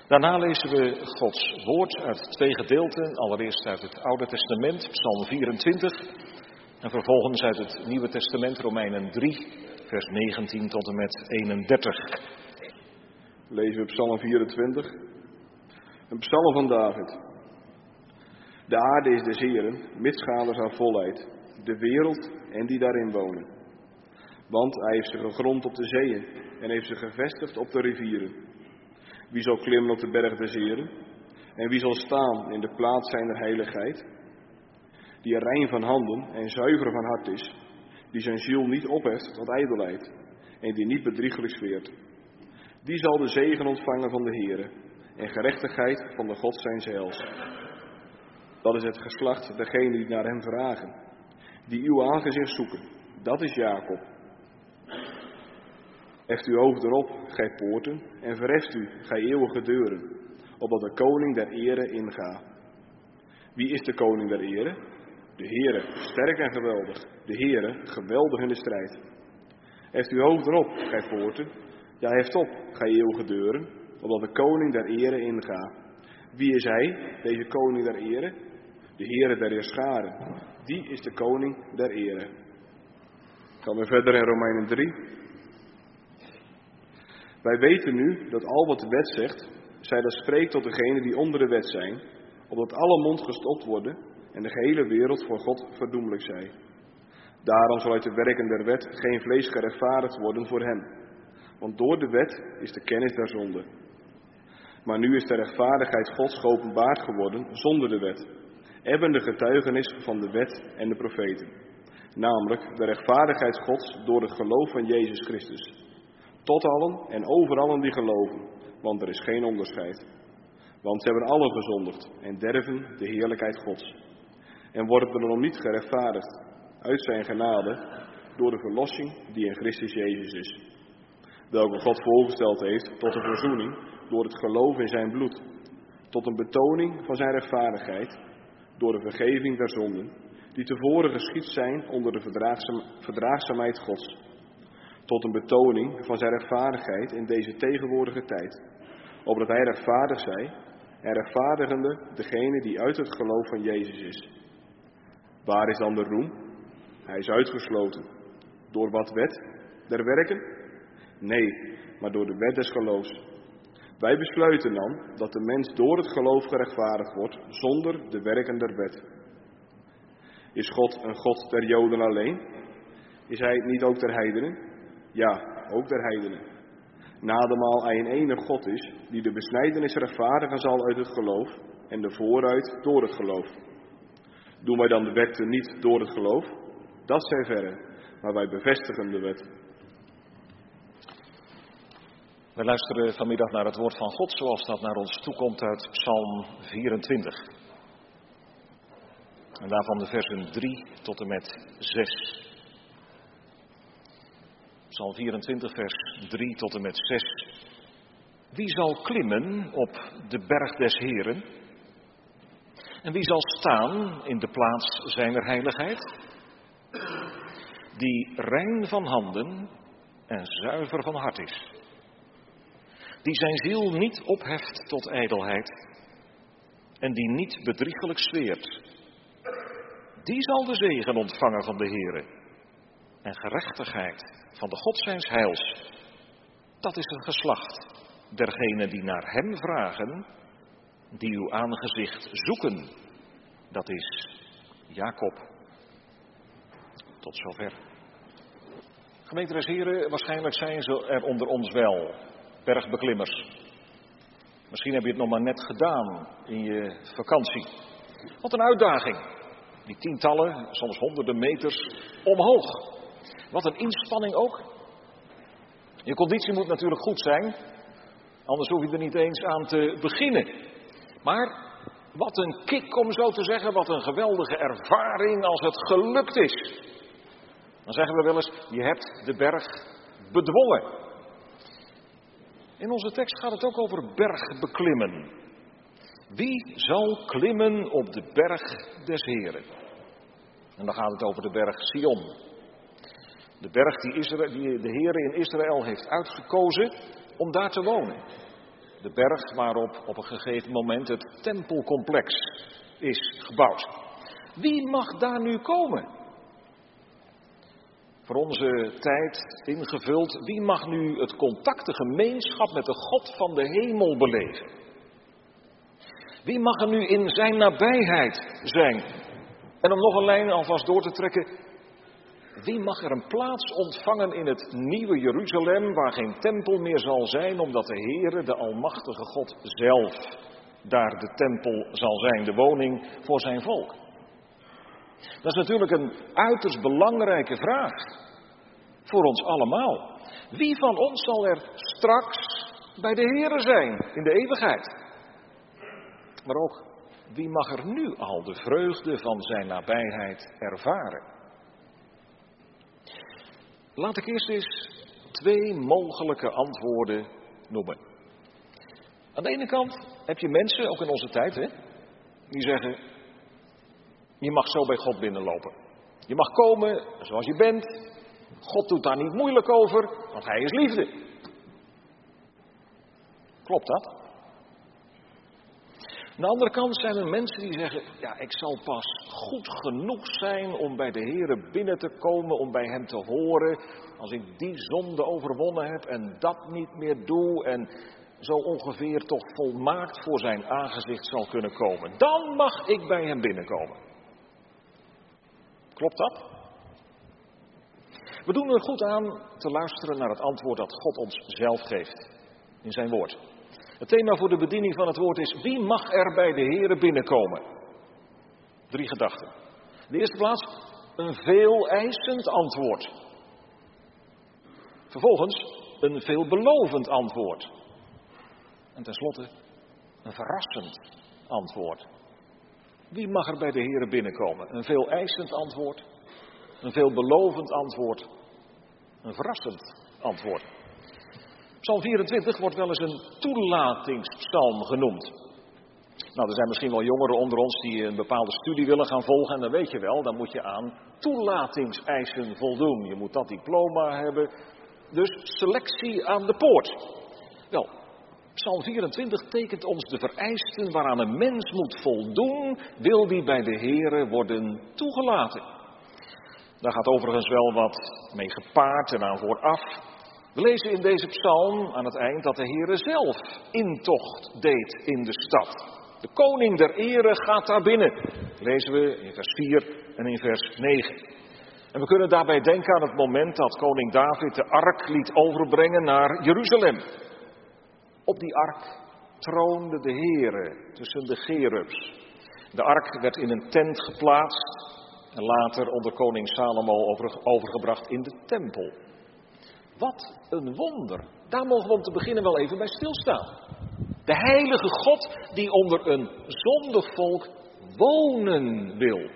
Daarna lezen we Gods woord uit 2 gedeelten. Allereerst uit het Oude Testament, Psalm 24. En vervolgens uit het Nieuwe Testament, Romeinen 3, vers 19 tot en met 31. Lezen we Psalm 24. Een psalm van David. De aarde is des Heeren, mitsgaders haar volheid, de wereld en die daarin wonen. Want hij heeft ze gegrond op de zeeën en heeft ze gevestigd op de rivieren. Wie zal klimmen op de berg des Heeren? En wie zal staan in de plaats zijner heiligheid? Die rein van handen en zuiver van hart is, die zijn ziel niet opheft tot ijdelheid en die niet bedriegelijk zweert. Die zal de zegen ontvangen van de Heere en gerechtigheid van de God zijns heils. Dat is het geslacht degenen die naar hem vragen, die uw aangezicht zoeken. Dat is Jacob. Heft uw hoofd erop, gij poorten, en verheft u, gij eeuwige deuren, opdat de koning der ere inga. Wie is de koning der ere? De Heere, sterk en geweldig, de Heere, geweldig in de strijd. Heft uw hoofd erop, gij poorten, ja, heft op, gij eeuwige deuren, opdat de koning der ere inga. Wie is hij, deze koning der ere? De Heere der heerscharen, die is de koning der ere. Gaan we verder in Romeinen 3. Wij weten nu dat al wat de wet zegt, zij dat spreekt tot degenen die onder de wet zijn, opdat alle mond gestopt worden en de gehele wereld voor God verdoemelijk zij. Daarom zal uit de werken der wet geen vlees gerechtvaardigd worden voor hem, want door de wet is de kennis der zonde. Maar nu is de rechtvaardigheid Gods geopenbaard geworden zonder de wet, hebben de getuigenis van de wet en de profeten, namelijk de rechtvaardigheid Gods door het geloof van Jezus Christus. Tot allen en over allen die geloven, want er is geen onderscheid. Want ze hebben allen gezondigd en derven de heerlijkheid Gods. En worden er nog niet gerechtvaardigd uit zijn genade door de verlossing die in Christus Jezus is. Welke God voorgesteld heeft tot een verzoening door het geloof in zijn bloed. Tot een betoning van zijn rechtvaardigheid door de vergeving der zonden, die tevoren geschied zijn onder de verdraagzaamheid Gods. Tot een betoning van zijn rechtvaardigheid in deze tegenwoordige tijd, opdat hij rechtvaardig zij en rechtvaardigende degene die uit het geloof van Jezus is. Waar is dan de roem? Hij is uitgesloten. Door wat wet? Der werken? Nee, maar door de wet des geloofs. Wij besluiten dan dat de mens door het geloof gerechtvaardigd wordt, zonder de werken der wet. Is God een God der Joden alleen? Is hij het niet ook der heidenen? Ja, ook der heidenen. Nademaal hij een enige God is, die de besnijdenis rechtvaardigen zal uit het geloof en de vooruit door het geloof. Doen wij dan de wetten niet door het geloof? Dat zij verre, maar wij bevestigen de wet. We luisteren vanmiddag naar het woord van God zoals dat naar ons toekomt uit Psalm 24. En daarvan de versen 3 tot en met 6. Psalm 24, vers 3 tot en met 6. Wie zal klimmen op de berg des Heeren? En wie zal staan in de plaats zijner heiligheid? Die rein van handen en zuiver van hart is. Die zijn ziel niet opheft tot ijdelheid en die niet bedriegelijk zweert. Die zal de zegen ontvangen van de Heere en gerechtigheid van de God zijns heils. Dat is het geslacht dergenen die naar hem vragen, die uw aangezicht zoeken. Dat is Jacob. Tot zover. Gemeente des Heren, waarschijnlijk zijn ze er onder ons wel, bergbeklimmers. Misschien heb je het nog maar net gedaan in je vakantie. Wat een uitdaging. Die tientallen, soms honderden meters omhoog. Wat een inspanning ook. Je conditie moet natuurlijk goed zijn, anders hoef je er niet eens aan te beginnen. Maar wat een kick om zo te zeggen, wat een geweldige ervaring als het gelukt is. Dan zeggen we wel eens, je hebt de berg bedwongen. In onze tekst gaat het ook over bergbeklimmen. Wie zal klimmen op de berg des Heren? En dan gaat het over de berg Sion. De berg die de Heere in Israël heeft uitgekozen om daar te wonen. de berg waarop op een gegeven moment het tempelcomplex is gebouwd. Wie mag daar nu komen? Voor onze tijd ingevuld, wie mag nu het contact, de gemeenschap met de God van de hemel beleven? Wie mag er nu in zijn nabijheid zijn? En om nog een lijn alvast door te trekken, wie mag er een plaats ontvangen in het nieuwe Jeruzalem, waar geen tempel meer zal zijn, omdat de Heere, de Almachtige God zelf, daar de tempel zal zijn, de woning voor zijn volk? Dat is natuurlijk een uiterst belangrijke vraag voor ons allemaal. Wie van ons zal er straks bij de Heere zijn in de eeuwigheid? Maar ook, wie mag er nu al de vreugde van zijn nabijheid ervaren? Laat ik eerst eens 2 mogelijke antwoorden noemen. Aan de ene kant heb je mensen, ook in onze tijd, die zeggen: je mag zo bij God binnenlopen. Je mag komen zoals je bent. God doet daar niet moeilijk over, want hij is liefde. Klopt dat? Aan de andere kant zijn er mensen die zeggen: ja, ik zal pas goed genoeg zijn om bij de Heere binnen te komen, om bij hem te horen, als ik die zonde overwonnen heb en dat niet meer doe en zo ongeveer toch volmaakt voor zijn aangezicht zal kunnen komen. Dan mag ik bij hem binnenkomen. Klopt dat? We doen er goed aan te luisteren naar het antwoord dat God ons zelf geeft in zijn woord. Het thema voor de bediening van het woord is: wie mag er bij de Heere binnenkomen? 3 gedachten. In de eerste plaats een veeleisend antwoord. Vervolgens een veelbelovend antwoord. En tenslotte een verrassend antwoord. Wie mag er bij de Heere binnenkomen? Een veeleisend antwoord, een veelbelovend antwoord, een verrassend antwoord. Psalm 24 wordt wel eens een toelatingspsalm genoemd. Nou, er zijn misschien wel jongeren onder ons die een bepaalde studie willen gaan volgen. En dan weet je wel, dan moet je aan toelatingseisen voldoen. Je moet dat diploma hebben. Dus selectie aan de poort. Wel, Psalm 24 tekent ons de vereisten waaraan een mens moet voldoen, wil die bij de Heere worden toegelaten. Daar gaat overigens wel wat mee gepaard en aan vooraf. We lezen in deze psalm aan het eind dat de Heere zelf intocht deed in de stad. De koning der ere gaat daar binnen. Dat lezen we in vers 4 en in vers 9. En we kunnen daarbij denken aan het moment dat koning David de ark liet overbrengen naar Jeruzalem. Op die ark troonde de Heere tussen de cherubs. De ark werd in een tent geplaatst en later onder koning Salomo overgebracht in de tempel. Wat een wonder. Daar mogen we om te beginnen wel even bij stilstaan. De heilige God die onder een zondig volk wonen wil.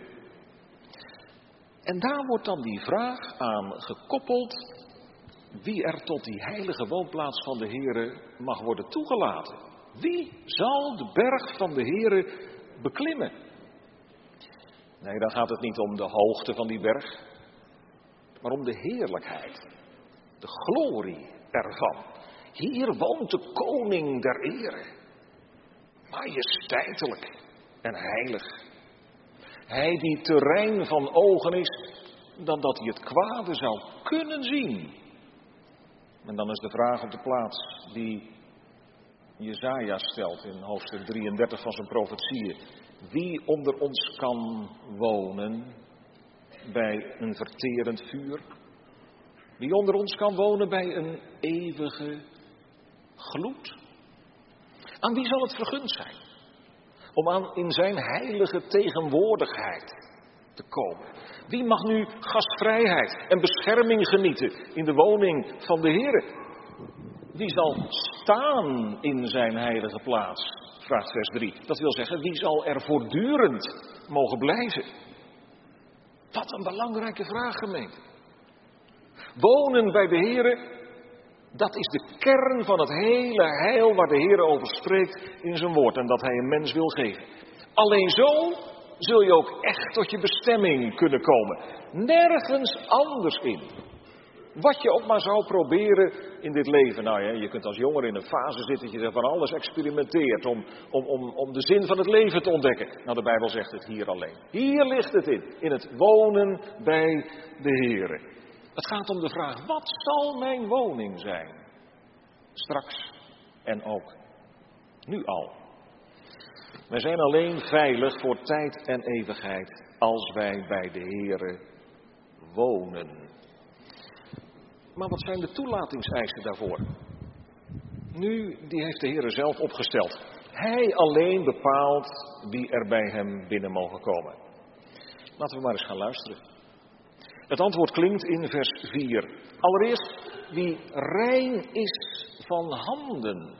En daar wordt dan die vraag aan gekoppeld: wie er tot die heilige woonplaats van de Heere mag worden toegelaten. Wie zal de berg van de Heere beklimmen? Nee, dan gaat het niet om de hoogte van die berg, maar om de heerlijkheid, de glorie ervan. Hier woont de koning der ere, majesteitelijk en heilig. Hij die te rein van ogen is, dan dat hij het kwade zou kunnen zien. En dan is de vraag op de plaats die Jesaja stelt in hoofdstuk 33 van zijn profetieën. Wie onder ons kan wonen bij een verterend vuur? Wie onder ons kan wonen bij een eeuwige gloed? Aan wie zal het vergund zijn om in zijn heilige tegenwoordigheid te komen? Wie mag nu gastvrijheid en bescherming genieten in de woning van de Heere? Wie zal staan in zijn heilige plaats? Vraagt vers 3. Dat wil zeggen, wie zal er voortdurend mogen blijven? Wat een belangrijke vraag, gemeente. Wonen bij de Heere, dat is de kern van het hele heil waar de Heere over spreekt in zijn woord en dat hij een mens wil geven. Alleen zo zul je ook echt tot je bestemming kunnen komen. Nergens anders in. Wat je ook maar zou proberen in dit leven. Nou ja, je kunt als jonger in een fase zitten dat je van alles experimenteert om de zin van het leven te ontdekken. Nou, de Bijbel zegt het hier alleen. Hier ligt het in het wonen bij de Heere. Het gaat om de vraag, wat zal mijn woning zijn? Straks en ook nu al. Wij zijn alleen veilig voor tijd en eeuwigheid als wij bij de Heere wonen. Maar wat zijn de toelatingseisen daarvoor? Nu, die heeft de Heere zelf opgesteld. Hij alleen bepaalt wie er bij hem binnen mogen komen. Laten we maar eens gaan luisteren. Het antwoord klinkt in vers 4. Allereerst, wie rein is van handen.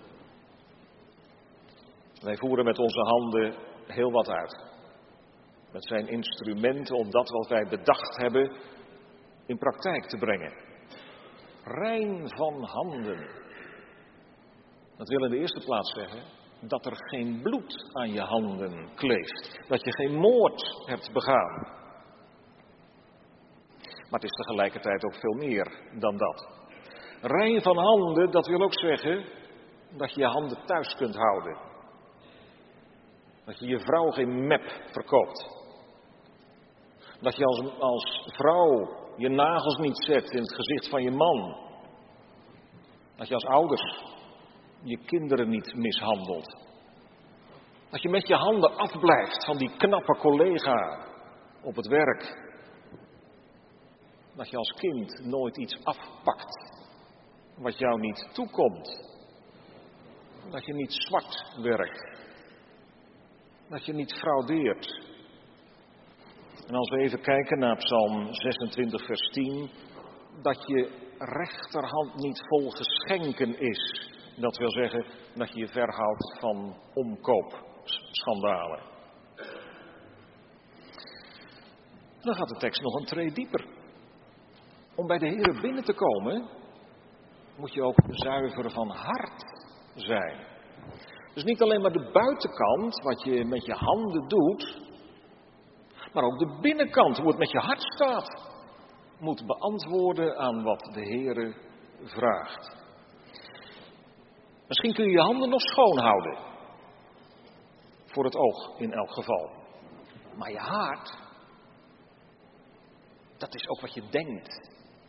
Wij voeren met onze handen heel wat uit. Dat zijn instrumenten om dat wat wij bedacht hebben in praktijk te brengen. Rein van handen. Dat wil in de eerste plaats zeggen dat er geen bloed aan je handen kleeft. Dat je geen moord hebt begaan. Maar het is tegelijkertijd ook veel meer dan dat. Rein van handen, dat wil ook zeggen dat je je handen thuis kunt houden. Dat je je vrouw geen mep verkoopt. Dat je als vrouw je nagels niet zet in het gezicht van je man. Dat je als ouders je kinderen niet mishandelt. Dat je met je handen afblijft van die knappe collega op het werk. Dat je als kind nooit iets afpakt wat jou niet toekomt. Dat je niet zwart werkt. Dat je niet fraudeert. En als we even kijken naar Psalm 26 vers 10, dat je rechterhand niet vol geschenken is. Dat wil zeggen dat je je verhoudt van omkoopschandalen. Dan gaat de tekst nog een tree dieper. Om bij de Heere binnen te komen, moet je ook zuiver van hart zijn. Dus niet alleen maar de buitenkant, wat je met je handen doet, maar ook de binnenkant, hoe het met je hart staat, moet beantwoorden aan wat de Heere vraagt. Misschien kun je je handen nog schoon houden. Voor het oog in elk geval. Maar je hart, dat is ook wat je denkt.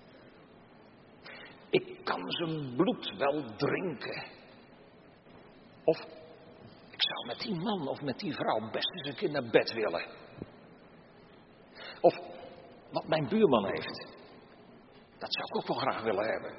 Ik kan zijn bloed wel drinken. Of ik zou met die man of met die vrouw best eens een keer naar bed willen. Of wat mijn buurman heeft. Dat zou ik ook wel graag willen hebben.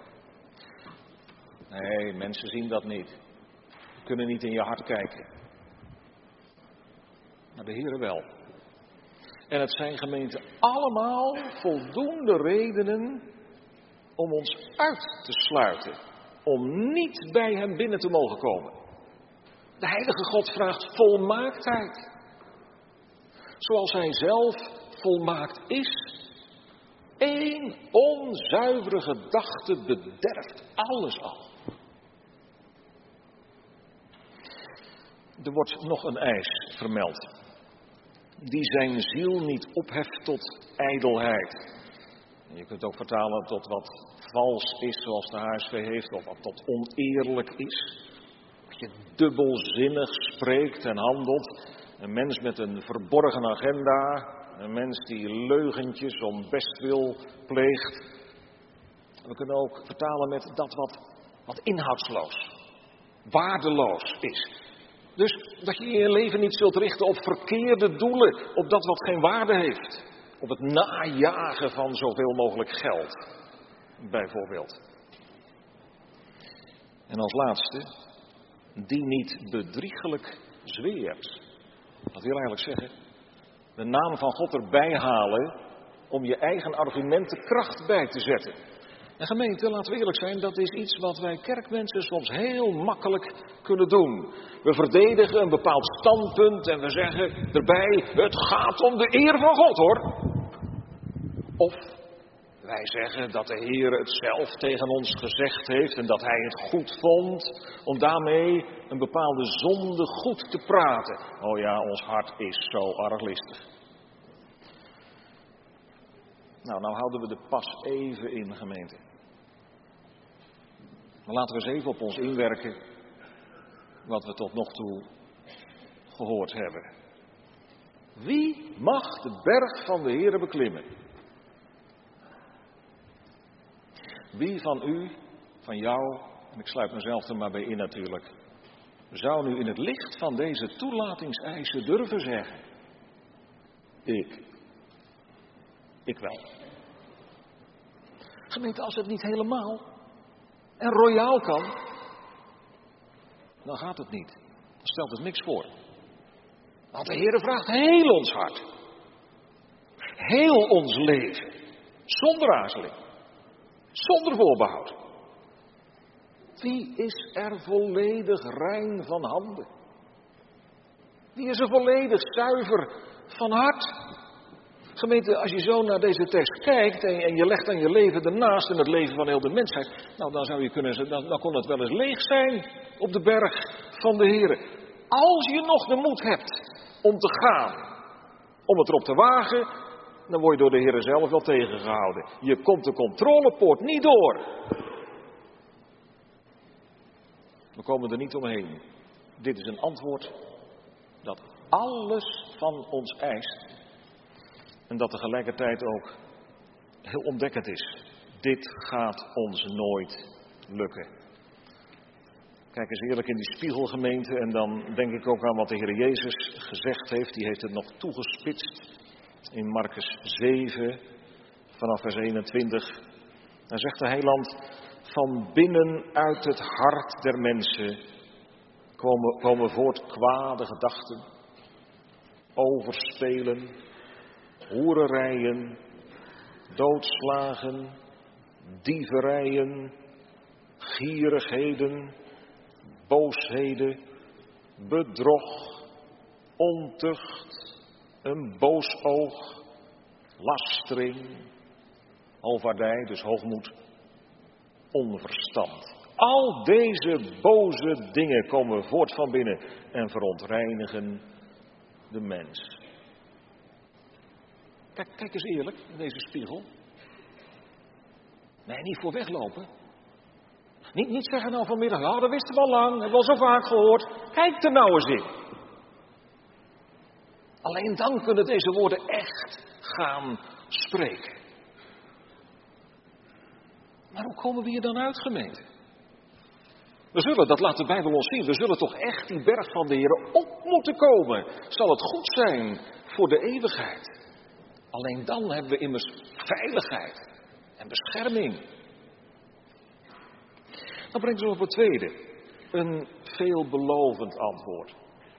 Nee, mensen zien dat niet. Ze kunnen niet in je hart kijken. Maar de Heere wel. En het zijn, gemeente, allemaal voldoende redenen om ons uit te sluiten. Om niet bij hem binnen te mogen komen. De heilige God vraagt volmaaktheid. Zoals hij zelf volmaakt is. Eén onzuivere gedachte bederft alles al. Er wordt nog een eis vermeld. Die zijn ziel niet opheft tot ijdelheid. Je kunt ook vertalen tot wat vals is, zoals de HSV heeft, of wat tot oneerlijk is. Dat je dubbelzinnig spreekt en handelt. Een mens met een verborgen agenda. Een mens die leugentjes om bestwil pleegt. We kunnen ook vertalen met dat wat inhoudsloos, waardeloos is. Dus dat je je leven niet zult richten op verkeerde doelen, op dat wat geen waarde heeft. Op het najagen van zoveel mogelijk geld, bijvoorbeeld. En als laatste, die niet bedriegelijk zweert. Dat wil eigenlijk zeggen, de naam van God erbij halen om je eigen argumenten kracht bij te zetten. En gemeente, laten we eerlijk zijn, dat is iets wat wij kerkmensen soms heel makkelijk kunnen doen. We verdedigen een bepaald standpunt en we zeggen erbij, het gaat om de eer van God hoor. Of wij zeggen dat de Heer het zelf tegen ons gezegd heeft en dat hij het goed vond om daarmee een bepaalde zonde goed te praten. Oh ja, ons hart is zo arglistig. Nou houden we de pas even in, gemeente. Maar laten we eens even op ons inwerken wat we tot nog toe gehoord hebben. Wie mag de berg van de Heere beklimmen? Wie van u, van jou, en ik sluit mezelf er maar bij in natuurlijk, zou nu in het licht van deze toelatingseisen durven zeggen? Ik wel. Gemeente, als het niet helemaal en royaal kan, dan gaat het niet. Dan stelt het niks voor. Want de Heere vraagt heel ons hart. Heel ons leven. Zonder aarzeling. Zonder voorbehoud. Wie is er volledig rein van handen? Wie is er volledig zuiver van hart? Gemeente, als je zo naar deze tekst kijkt en je legt dan je leven ernaast in het leven van heel de mensheid, nou dan zou je kunnen zeggen, dan kon het wel eens leeg zijn op de berg van de Heere. Als je nog de moed hebt om te gaan, om het erop te wagen, dan word je door de Heere zelf wel tegengehouden. Je komt de controlepoort niet door. We komen er niet omheen. Dit is een antwoord dat alles van ons eist. En dat tegelijkertijd ook heel ontdekkend is. Dit gaat ons nooit lukken. Kijk eens eerlijk in die spiegelgemeente en dan denk ik ook aan wat de Heer Jezus gezegd heeft. Die heeft het nog toegespitst in Markus 7 vanaf vers 21. Daar zegt de Heiland, van binnen uit het hart der mensen komen voort kwade gedachten, overspelen, hoererijen, doodslagen, dieverijen, gierigheden, boosheden, bedrog, ontucht, een boos oog, lastering, halvaardij, dus hoogmoed, onverstand. Al deze boze dingen komen voort van binnen en verontreinigen de mens. Kijk eens eerlijk in deze spiegel. Nee, niet voor weglopen. Niet zeggen nou vanmiddag, ja, dat wisten we al lang, hebben we al zo vaak gehoord. Kijk er nou eens in. Alleen dan kunnen deze woorden echt gaan spreken. Maar hoe komen we hier dan uit, gemeente? We zullen, dat laat de Bijbel ons zien, we zullen toch echt die berg van de Heer op moeten komen. Zal het goed zijn voor de eeuwigheid. Alleen dan hebben we immers veiligheid en bescherming. Dan brengt ons op het tweede, een veelbelovend antwoord.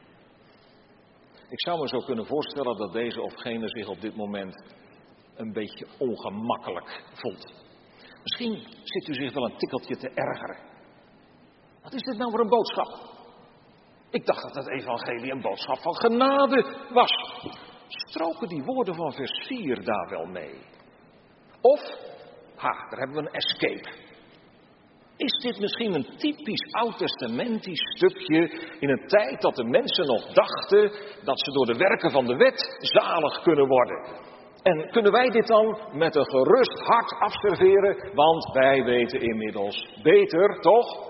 Ik zou me zo kunnen voorstellen dat deze of gene zich op dit moment een beetje ongemakkelijk voelt. Misschien zit u zich wel een tikkeltje te ergeren. Wat is dit nou voor een boodschap? Ik dacht dat het evangelie een boodschap van genade was. Stroken die woorden van vers 4 daar wel mee? Of, daar hebben we een escape. Is dit misschien een typisch oud-testamentisch stukje in een tijd dat de mensen nog dachten dat ze door de werken van de wet zalig kunnen worden? En kunnen wij dit dan met een gerust hart afserveren, want wij weten inmiddels beter, toch?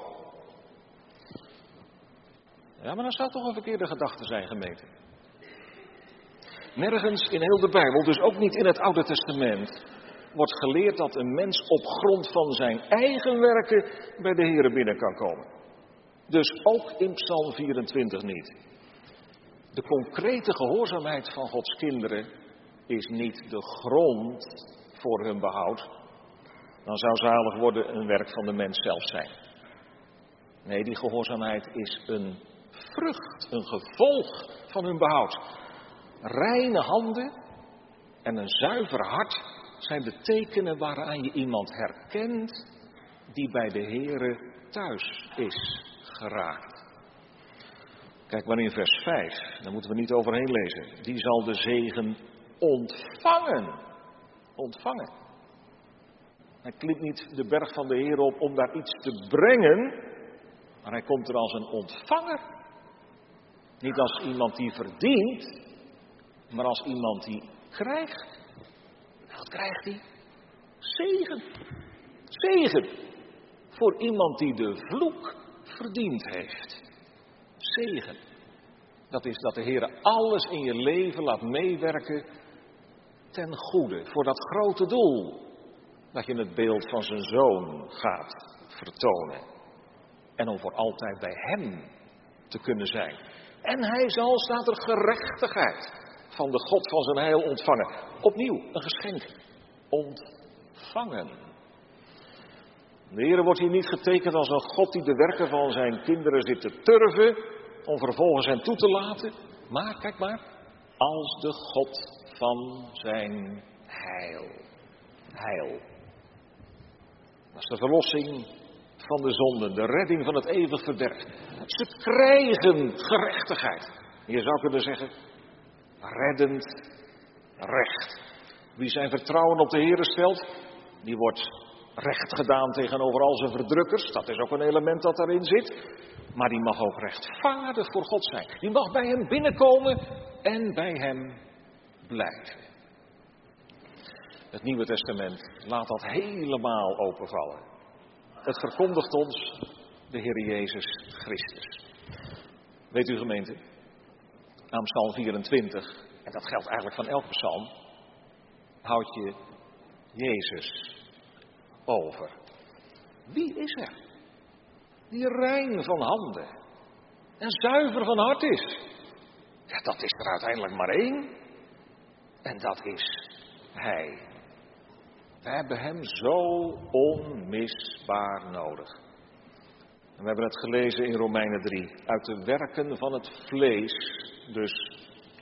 Ja, maar dat zou toch een verkeerde gedachte zijn, gemeente. Nergens in heel de Bijbel, dus ook niet in het Oude Testament, wordt geleerd dat een mens op grond van zijn eigen werken bij de Heere binnen kan komen. Dus ook in Psalm 24 niet. De concrete gehoorzaamheid van Gods kinderen is niet de grond voor hun behoud. Dan zou zalig worden een werk van de mens zelf zijn. Nee, die gehoorzaamheid is een vrucht, een gevolg van hun behoud. Reine handen en een zuiver hart zijn de tekenen waaraan je iemand herkent die bij de Heere thuis is geraakt. Kijk maar in vers 5, daar moeten we niet overheen lezen. Die zal de zegen ontvangen. Ontvangen. Hij klimt niet de berg van de Heer op om daar iets te brengen, maar hij komt er als een ontvanger. Niet als iemand die verdient, maar als iemand die krijgt. Wat krijgt hij? Zegen. Zegen. voor iemand die de vloek verdiend heeft. Zegen. Dat is dat de Heer alles in je leven laat meewerken ten goede. Voor dat grote doel. Dat je het beeld van zijn Zoon gaat vertonen. En om voor altijd bij hem te kunnen zijn. En hij zal, staat er, gerechtigheid van de God van zijn heil ontvangen. Opnieuw, een geschenk. Ontvangen. De Heer wordt hier niet getekend als een God die de werken van zijn kinderen zit te turven, om vervolgens hen toe te laten. Maar, kijk maar, als de God van zijn heil. Heil. Dat is de verlossing van de zonden, de redding van het eeuwig verderf. Ze krijgen gerechtigheid. Je zou kunnen zeggen, reddend recht. Wie zijn vertrouwen op de Heer stelt, die wordt recht gedaan tegenover al zijn verdrukkers. Dat is ook een element dat daarin zit. Maar die mag ook rechtvaardig voor God zijn. Die mag bij hem binnenkomen en bij hem blijven. Het Nieuwe Testament laat dat helemaal openvallen. Het verkondigt ons de Heer Jezus Christus. Weet u, gemeente, aan Psalm 24, en dat geldt eigenlijk van elke psalm, houd je Jezus over. Wie is er die rein van handen en zuiver van hart is? Ja, dat is er uiteindelijk maar één. En dat is Hij. We hebben Hem zo onmisbaar nodig. En we hebben het gelezen in Romeinen 3. Uit de werken van het vlees, dus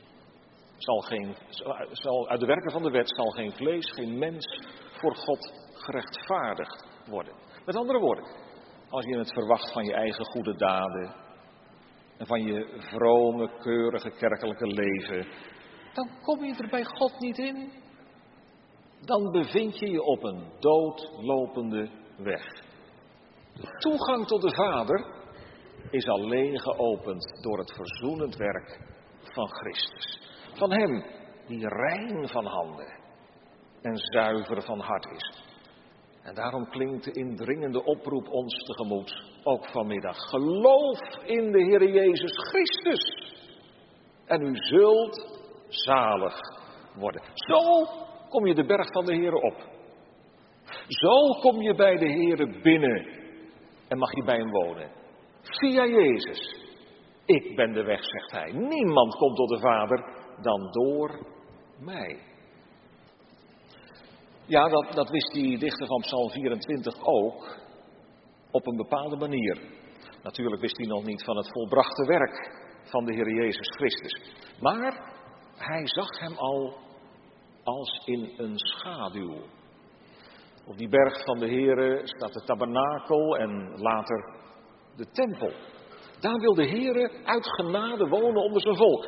uit de werken van de wet zal geen vlees, geen mens voor God gerechtvaardigd worden. Met andere woorden, als je het verwacht van je eigen goede daden en van je vrome, keurige kerkelijke leven, dan kom je er bij God niet in. Dan bevind je je op een doodlopende weg. De toegang tot de Vader is alleen geopend door het verzoenend werk van Christus. Van Hem die rein van handen en zuiver van hart is. En daarom klinkt de indringende oproep ons tegemoet, ook vanmiddag. Geloof in de Heer Jezus Christus en u zult zalig worden. Zo kom je de berg van de Heer op. Zo kom je bij de Heer binnen en mag je bij hem wonen. Via Jezus. Ik ben de weg, zegt hij. Niemand komt tot de Vader dan door mij. Ja, dat wist die dichter van Psalm 24 ook. Op een bepaalde manier. Natuurlijk wist hij nog niet van het volbrachte werk van de Heer Jezus Christus. Maar hij zag hem al als in een schaduw. Op die berg van de Heere staat de tabernakel en later de tempel. Daar wil de Heere uit genade wonen onder zijn volk.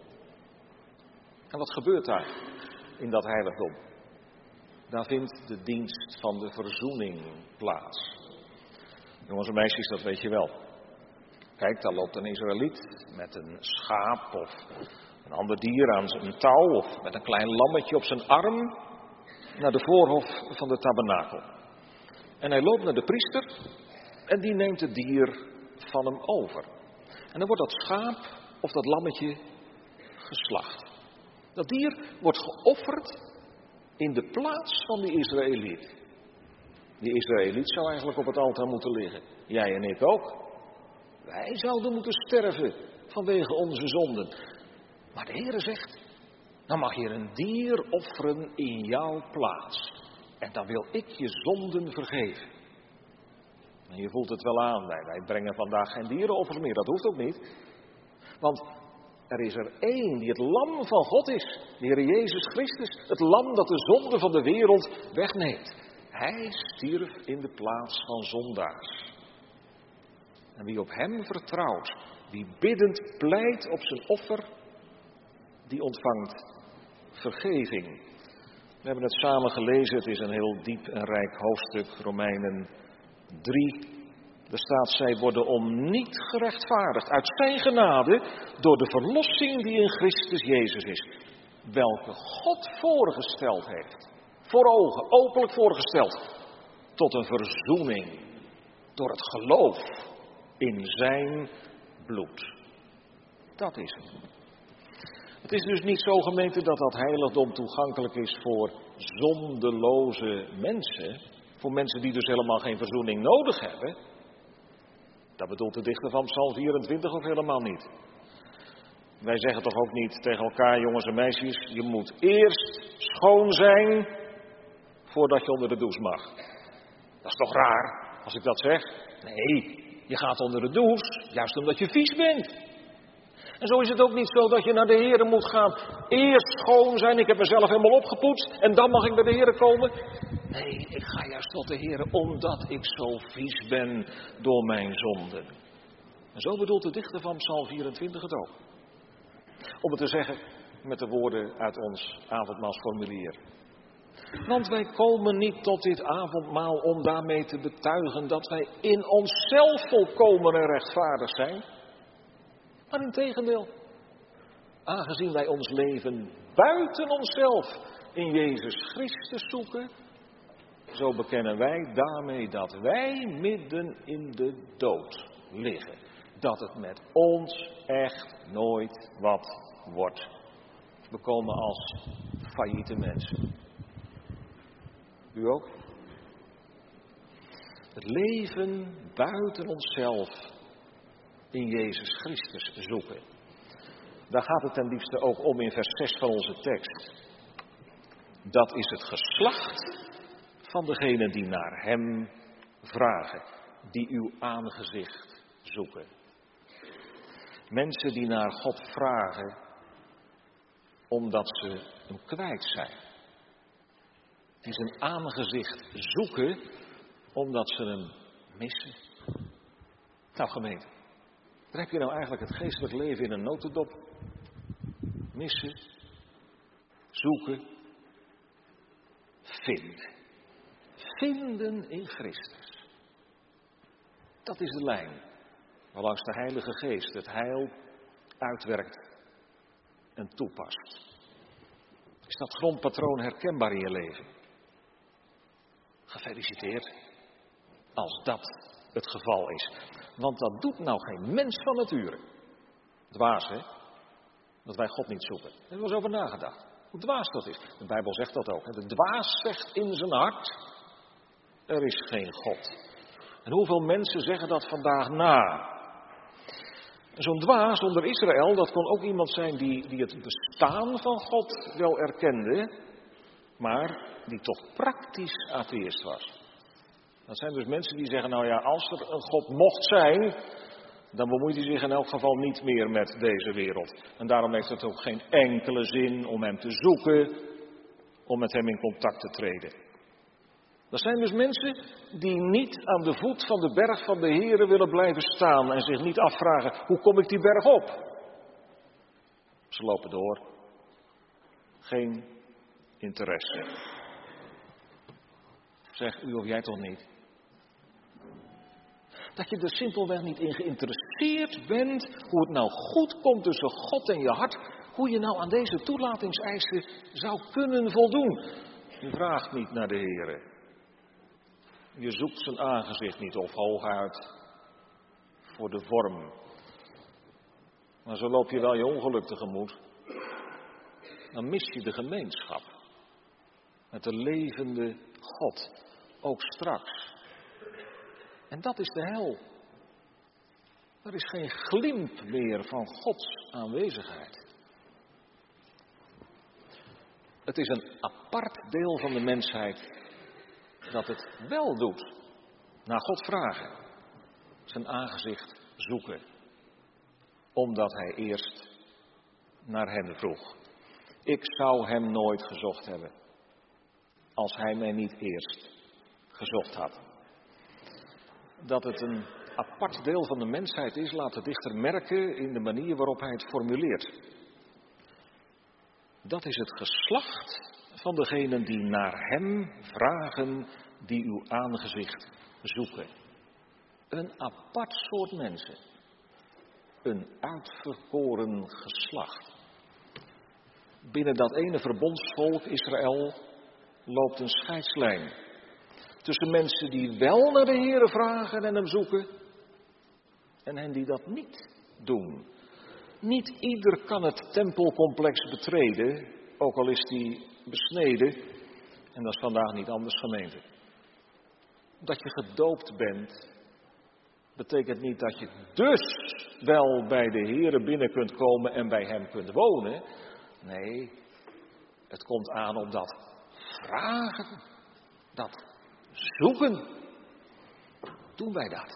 En wat gebeurt daar in dat heiligdom? Daar vindt de dienst van de verzoening plaats. Jongens en meisjes, dat weet je wel. Kijk, daar loopt een Israëliet met een schaap of een ander dier aan zijn touw of met een klein lammetje op zijn arm naar de voorhof van de tabernakel. En hij loopt naar de priester en die neemt het dier van hem over. En dan wordt dat schaap of dat lammetje geslacht. Dat dier wordt geofferd in de plaats van die Israëliet. Die Israëliet zou eigenlijk op het altaar moeten liggen. Jij en ik ook. Wij zouden moeten sterven vanwege onze zonden. Maar de Heere zegt, dan mag je een dier offeren in jouw plaats. En dan wil ik je zonden vergeven. En je voelt het wel aan, wij brengen vandaag geen dierenoffers meer, dat hoeft ook niet. Want er is er één die het lam van God is, de Heer Jezus Christus. Het lam dat de zonde van de wereld wegneemt. Hij stierf in de plaats van zondaars. En wie op hem vertrouwt, wie biddend pleit op zijn offer, die ontvangt vergeving. We hebben het samen gelezen, het is een heel diep en rijk hoofdstuk, Romeinen 3. Er staat, zij worden om niet gerechtvaardigd uit zijn genade door de verlossing die in Christus Jezus is. Welke God voorgesteld heeft, voor ogen, openlijk voorgesteld, tot een verzoening Door het geloof in zijn bloed. Dat is het. Het is dus niet zo, gemeente, dat dat heiligdom toegankelijk is voor zondeloze mensen. Voor mensen die dus helemaal geen verzoening nodig hebben. Dat bedoelt de dichter van Psalm 24 ook helemaal niet. Wij zeggen toch ook niet tegen elkaar, jongens en meisjes, je moet eerst schoon zijn voordat je onder de douche mag. Dat is toch raar als ik dat zeg? Nee, je gaat onder de douche juist omdat je vies bent. En zo is het ook niet zo dat je naar de Here moet gaan. Eerst schoon zijn, ik heb mezelf helemaal opgepoetst en dan mag ik bij de Here komen. Nee, ik ga juist tot de Here omdat ik zo vies ben door mijn zonden. En zo bedoelt de dichter van Psalm 24 het ook. Om het te zeggen met de woorden uit ons avondmaalsformulier. Want wij komen niet tot dit avondmaal om daarmee te betuigen dat wij in onszelf volkomen en rechtvaardig zijn. Maar integendeel, aangezien wij ons leven buiten onszelf in Jezus Christus zoeken, zo bekennen wij daarmee dat wij midden in de dood liggen. Dat het met ons echt nooit wat wordt. We komen als failliete mensen. U ook? Het leven buiten onszelf in Jezus Christus zoeken. Daar gaat het ten liefste ook om in vers 6 van onze tekst. Dat is het geslacht van degenen die naar hem vragen, die uw aangezicht zoeken. Mensen die naar God vragen omdat ze hem kwijt zijn. Die zijn aangezicht zoeken omdat ze hem missen. Nou gemeente, daar heb je nou eigenlijk het geestelijk leven in een notendop. Missen, zoeken, vinden. Vinden in Christus. Dat is de lijn waarlangs de Heilige Geest het heil uitwerkt en toepast. Is dat grondpatroon herkenbaar in je leven? Gefeliciteerd, als dat het geval is. Want dat doet nou geen mens van nature. Dwaas, hè? Dat wij God niet zoeken. Daar hebben we eens over nagedacht. Hoe dwaas dat is. De Bijbel zegt dat ook. Hè? De dwaas zegt in zijn hart, er is geen God. En hoeveel mensen zeggen dat vandaag na? Zo'n dwaas onder Israël, dat kon ook iemand zijn die het bestaan van God wel erkende, maar die toch praktisch atheïst was. Dat zijn dus mensen die zeggen, nou ja, als er een God mocht zijn, dan bemoeit hij zich in elk geval niet meer met deze wereld. En daarom heeft het ook geen enkele zin om hem te zoeken, om met hem in contact te treden. Dat zijn dus mensen die niet aan de voet van de berg van de Here willen blijven staan en zich niet afvragen, hoe kom ik die berg op? Ze lopen door. Geen interesse. Zeg, u of jij toch niet? Dat je er simpelweg niet in geïnteresseerd bent hoe het nou goed komt tussen God en je hart, hoe je nou aan deze toelatingseisen zou kunnen voldoen. Je vraagt niet naar de Here. Je zoekt zijn aangezicht niet of hooguit voor de vorm. Maar zo loop je wel je ongeluk tegemoet. Dan mis je de gemeenschap met de levende God, ook straks. En dat is de hel. Er is geen glimp meer van Gods aanwezigheid. Het is een apart deel van de mensheid dat het wel doet. Naar God vragen. Zijn aangezicht zoeken. Omdat hij eerst naar hem vroeg. Ik zou hem nooit gezocht hebben. Als hij mij niet eerst gezocht had. Dat het een apart deel van de mensheid is, laat de dichter merken in de manier waarop hij het formuleert. Dat is het geslacht van degenen die naar hem vragen, die uw aangezicht zoeken. Een apart soort mensen. Een uitverkoren geslacht. Binnen dat ene verbondsvolk Israël loopt een scheidslijn. Tussen mensen die wel naar de Heere vragen en hem zoeken en hen die dat niet doen. Niet ieder kan het tempelcomplex betreden, ook al is die besneden. En dat is vandaag niet anders, gemeente. Dat je gedoopt bent, betekent niet dat je dus wel bij de Heere binnen kunt komen en bij hem kunt wonen. Nee, het komt aan op dat vragen, dat zoeken. Doen wij dat?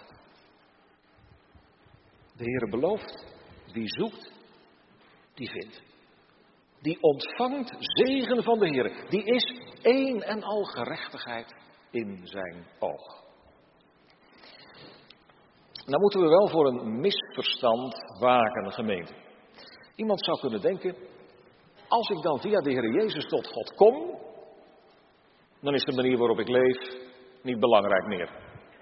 De Heere belooft, wie zoekt, die vindt. Die ontvangt zegen van de Heere. Die is één en al gerechtigheid in zijn oog. Nou moeten we wel voor een misverstand waken, gemeente. Iemand zou kunnen denken, als ik dan via de Heer Jezus tot God kom, dan is de manier waarop ik leef niet belangrijk meer.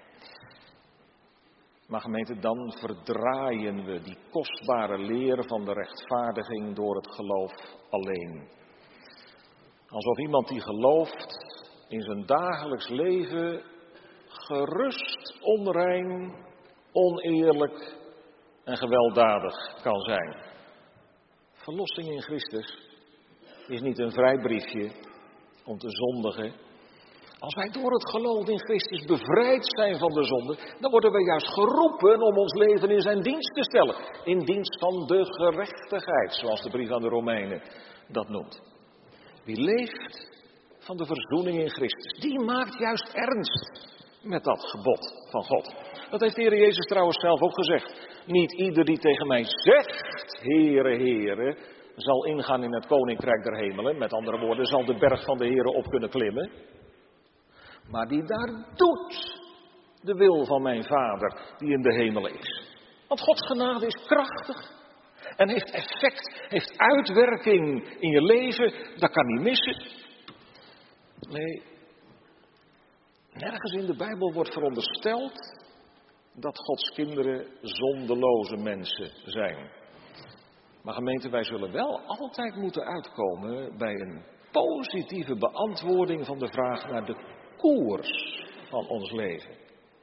Maar gemeente, dan verdraaien we die kostbare leer van de rechtvaardiging door het geloof alleen. Alsof iemand die gelooft in zijn dagelijks leven gerust, onrein, oneerlijk en gewelddadig kan zijn. Verlossing in Christus is niet een vrijbriefje om te zondigen. Als wij door het geloof in Christus bevrijd zijn van de zonde, dan worden wij juist geroepen om ons leven in zijn dienst te stellen. In dienst van de gerechtigheid, zoals de brief aan de Romeinen dat noemt. Wie leeft van de verzoening in Christus, die maakt juist ernst met dat gebod van God. Dat heeft de Heer Jezus trouwens zelf ook gezegd. Niet ieder die tegen mij zegt, Heere, Heere, zal ingaan in het koninkrijk der hemelen. Met andere woorden, zal de berg van de Heere op kunnen klimmen. Maar die daar doet de wil van mijn Vader die in de hemel is. Want Gods genade is krachtig en heeft effect, heeft uitwerking in je leven. Dat kan niet missen. Nee, nergens in de Bijbel wordt verondersteld dat Gods kinderen zondeloze mensen zijn. Maar gemeente, wij zullen wel altijd moeten uitkomen bij een positieve beantwoording van de vraag naar de koers van ons leven.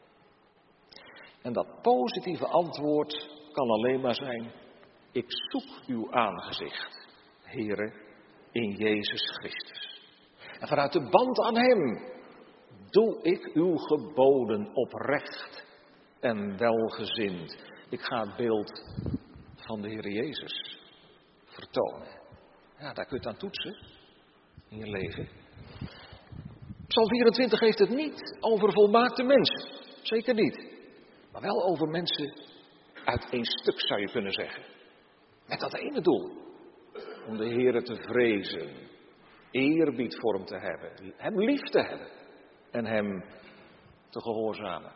En dat positieve antwoord kan alleen maar zijn: ik zoek uw aangezicht, Heere, in Jezus Christus. En vanuit de band aan hem doe ik uw geboden oprecht en welgezind. Ik ga het beeld van de Heer Jezus vertonen. Ja, daar kun je het aan toetsen in je leven. Psalm 24 heeft het niet over volmaakte mensen. Zeker niet. Maar wel over mensen uit één stuk, zou je kunnen zeggen. Met dat ene doel. Om de Heere te vrezen. Eerbied voor hem te hebben. Hem lief te hebben. En hem te gehoorzamen.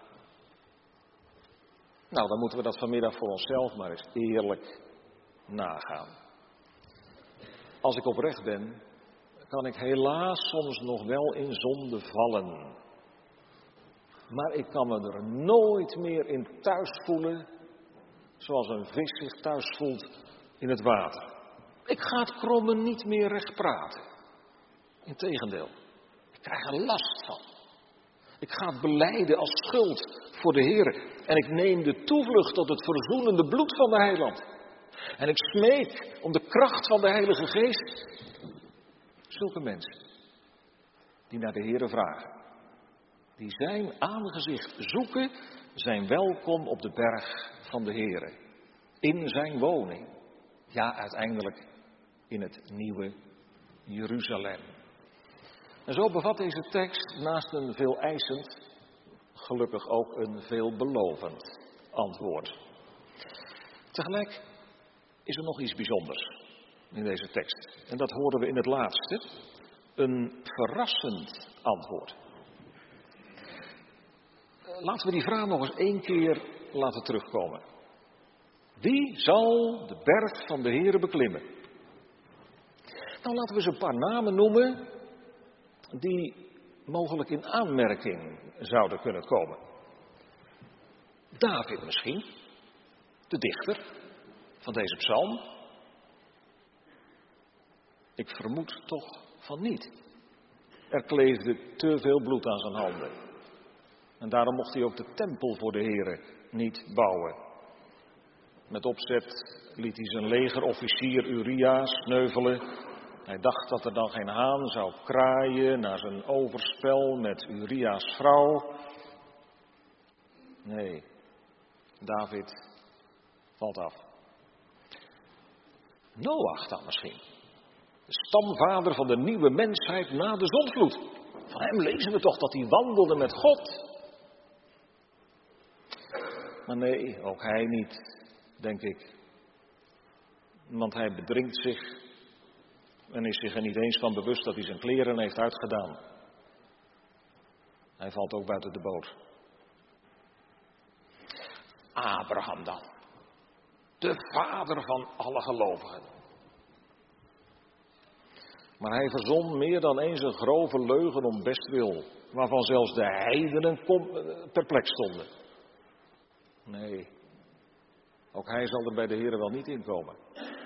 Nou, dan moeten we dat vanmiddag voor onszelf maar eens eerlijk nagaan. Als ik oprecht ben, kan ik helaas soms nog wel in zonde vallen. Maar ik kan me er nooit meer in thuis voelen, zoals een vis zich thuis voelt in het water. Ik ga het krommen niet meer recht praten. Integendeel, ik krijg er last van. Ik ga het belijden als schuld voor de Heer. En ik neem de toevlucht tot het verzoenende bloed van de Heiland. En ik smeek om de kracht van de Heilige Geest. Zulke mensen die naar de Heere vragen, die zijn aangezicht zoeken, zijn welkom op de berg van de Heere. In zijn woning. Ja, uiteindelijk in het nieuwe Jeruzalem. En zo bevat deze tekst naast een veel eisend, gelukkig ook een veelbelovend antwoord. Tegelijk is er nog iets bijzonders in deze tekst. En dat horen we in het laatste. Een verrassend antwoord. Laten we die vraag nog eens 1 keer laten terugkomen. Wie zal de berg van de Heere beklimmen? Nou, laten we eens een paar namen noemen die mogelijk in aanmerking zouden kunnen komen. David misschien, de dichter van deze psalm. Ik vermoed toch van niet. Er kleefde te veel bloed aan zijn handen. En daarom mocht hij ook de tempel voor de Here niet bouwen. Met opzet liet hij zijn legerofficier Uria sneuvelen. Hij dacht dat er dan geen haan zou kraaien na zijn overspel met Uria's vrouw. Nee, David valt af. Noach dan misschien. De stamvader van de nieuwe mensheid na de zondvloed. Van hem lezen we toch dat hij wandelde met God. Maar nee, ook hij niet, denk ik. Want hij bedringt zich en is zich er niet eens van bewust dat hij zijn kleren heeft uitgedaan. Hij valt ook buiten de boot. Abraham dan. De vader van alle gelovigen. Maar hij verzon meer dan eens een grove leugen om bestwil, waarvan zelfs de heidenen perplex stonden. Nee, ook hij zal er bij de Heere wel niet inkomen.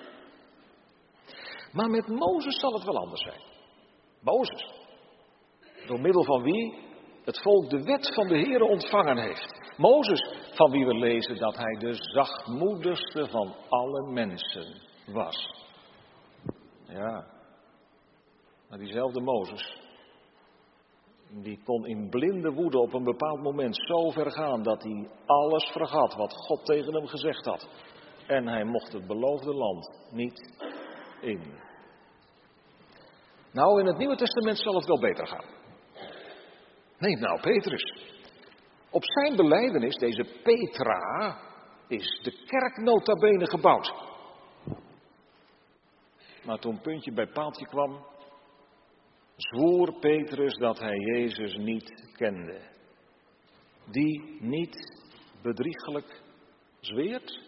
Maar met Mozes zal het wel anders zijn. Mozes, door middel van wie het volk de wet van de Heere ontvangen heeft. Mozes, van wie we lezen dat hij de zachtmoedigste van alle mensen was. Ja, maar diezelfde Mozes, die kon in blinde woede op een bepaald moment zo ver gaan dat hij alles vergat wat God tegen hem gezegd had. En hij mocht het beloofde land niet in. Nou, in het Nieuwe Testament zal het wel beter gaan. Neem nou Petrus. Op zijn belijdenis, deze Petra, is de kerk nota bene gebouwd. Maar toen puntje bij paaltje kwam, zwoer Petrus dat hij Jezus niet kende. Die niet bedriegelijk zweert.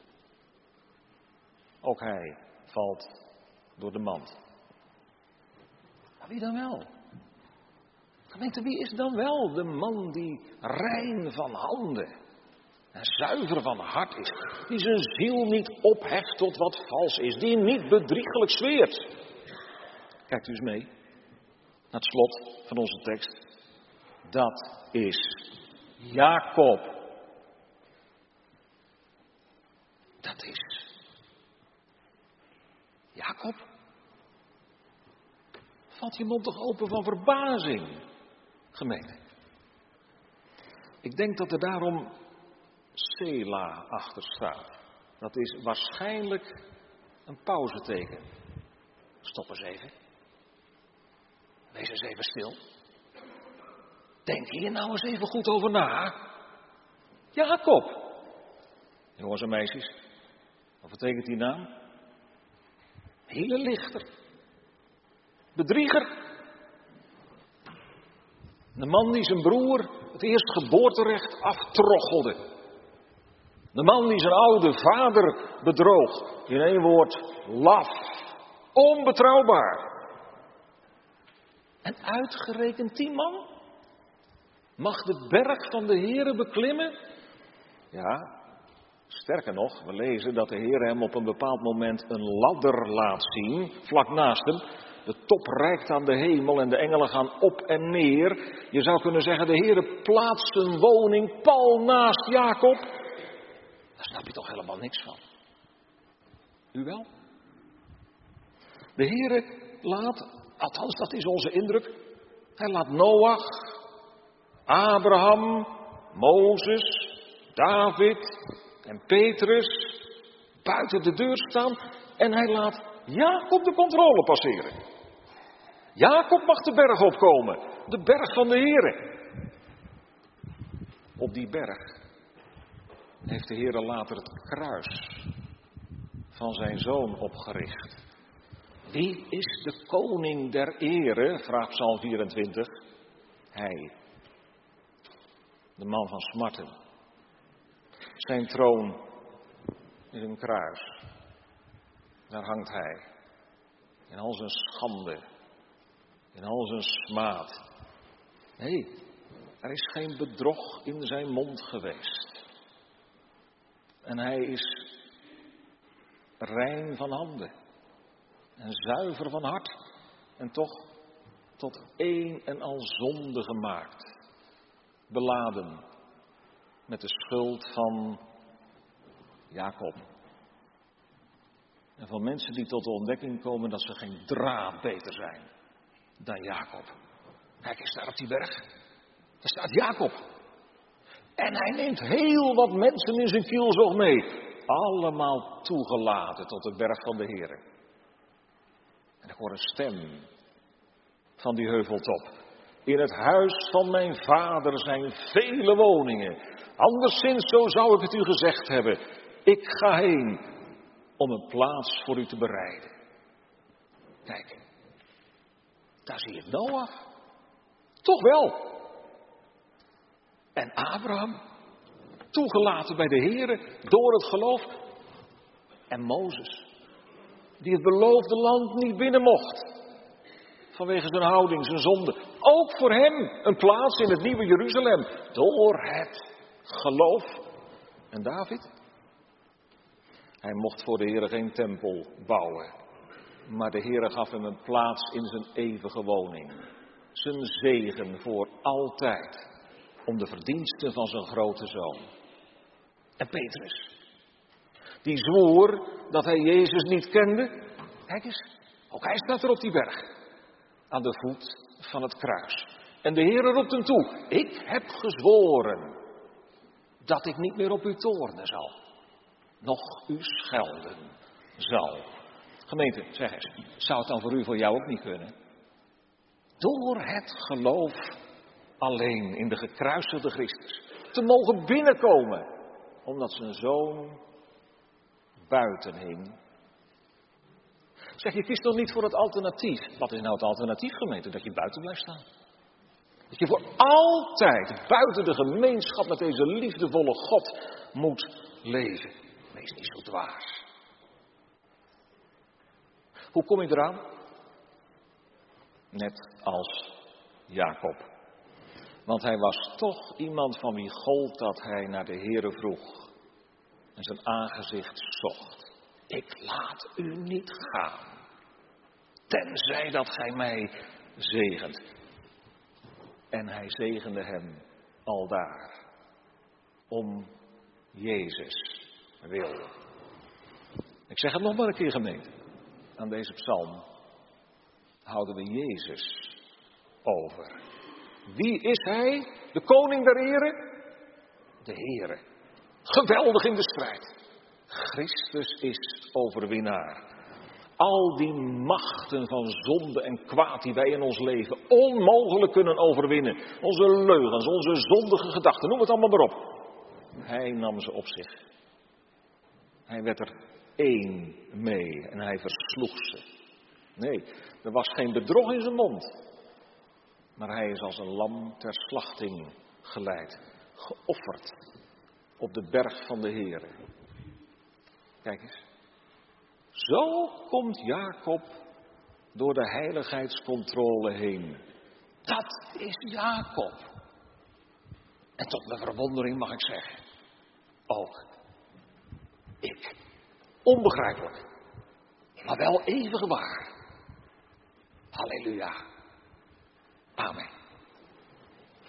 Ook hij valt door de mand. Maar wie dan wel? Gemeente, wie is dan wel de man die rein van handen en zuiver van hart is? Die zijn ziel niet opheft tot wat vals is. Die niet bedriegelijk zweert. Kijkt u eens mee. Naar het slot van onze tekst. Dat is Jacob. Dat is Jacob. Valt je mond toch open van verbazing, gemeente? Ik denk dat er daarom Sela achter staat. Dat is waarschijnlijk een pauzeteken. Stop eens even. Wees eens even stil. Denk hier nou eens even goed over na. Jacob. Jongens en meisjes. Wat betekent die naam? Hele lichter. Bedrieger. De man die zijn broer het eerstgeboorterecht aftroggelde. De man die zijn oude vader bedroog. In één woord, laf. Onbetrouwbaar. En uitgerekend die man mag de berg van de Heere beklimmen? Ja, sterker nog, we lezen dat de Heer hem op een bepaald moment een ladder laat zien, vlak naast hem. De top reikt aan de hemel en de engelen gaan op en neer. Je zou kunnen zeggen, de Heere plaatst zijn woning pal naast Jacob. Daar snap je toch helemaal niks van. U wel? De Heere laat, althans dat is onze indruk, hij laat Noach, Abraham, Mozes, David en Petrus buiten de deur staan en hij laat Jacob de controle passeren. Jacob mag de berg opkomen, de berg van de Heere. Op die berg heeft de Heere later het kruis van zijn zoon opgericht. Wie is de koning der ere? Vraagt Psalm 24. Hij. De man van smarten. Zijn troon is een kruis. Daar hangt hij. In al zijn schande. In al zijn smaad. Nee, er is geen bedrog in zijn mond geweest. En hij is rein van handen. En zuiver van hart. En toch tot één en al zonde gemaakt. beladen met de schuld van Jacob. En van mensen die tot de ontdekking komen dat ze geen draad beter zijn dan Jacob. Kijk eens daar op die berg. Daar staat Jacob. En hij neemt heel wat mensen in zijn kielzog mee. Allemaal toegelaten tot de berg van de Heere. En ik hoor een stem van die heuveltop. In het huis van mijn vader zijn vele woningen. Anderszins, zo zou ik het u gezegd hebben. Ik ga heen om een plaats voor u te bereiden. Kijk, daar zie je Noach. Toch wel. En Abraham, toegelaten bij de Heere door het geloof. En Mozes, die het beloofde land niet binnen mocht. Vanwege zijn houding, zijn zonde. Ook voor hem een plaats in het nieuwe Jeruzalem. Door het geloof. En David? Hij mocht voor de Heere geen tempel bouwen. Maar de Heere gaf hem een plaats in zijn eeuwige woning. Zijn zegen voor altijd. Om de verdiensten van zijn grote zoon. En Petrus. Die zwoer dat hij Jezus niet kende. Kijk eens, ook hij staat er op die berg. Aan de voet van het kruis. En de Heere roept hem toe. Ik heb gezworen dat ik niet meer op u toornen zal. Noch u schelden zal. Gemeente, zeg eens. Zou het dan voor jou ook niet kunnen? Door het geloof alleen in de gekruisigde Christus. Te mogen binnenkomen. Omdat zijn zoon buiten hing. Zeg, je kiest toch niet voor het alternatief? Wat is nou het alternatief, gemeente? Dat je buiten blijft staan. Dat je voor altijd buiten de gemeenschap met deze liefdevolle God moet leven. Wees niet zo dwaas. Hoe kom je eraan? Net als Jacob. Want hij was toch iemand van wie gold dat hij naar de Heere vroeg. En zijn aangezicht zocht. Ik laat u niet gaan. Tenzij dat gij mij zegent. En hij zegende hem aldaar. Om Jezus wil. Ik zeg het nog maar een keer, gemeente. Aan deze psalm houden we Jezus over. Wie is hij? De koning der Here? De Heere. Geweldig in de strijd. Christus is overwinnaar. Al die machten van zonde en kwaad die wij in ons leven onmogelijk kunnen overwinnen. Onze leugens, onze zondige gedachten, noem het allemaal maar op. Hij nam ze op zich. Hij werd er één mee en hij versloeg ze. Nee, er was geen bedrog in zijn mond. Maar hij is als een lam ter slachting geleid. Geofferd op de berg van de Heere. Kijk eens. Zo komt Jacob door de heiligheidscontrole heen. Dat is Jacob. En tot mijn verwondering mag ik zeggen. Ook ik. Onbegrijpelijk. Maar wel eeuwig waar. Halleluja. Amen.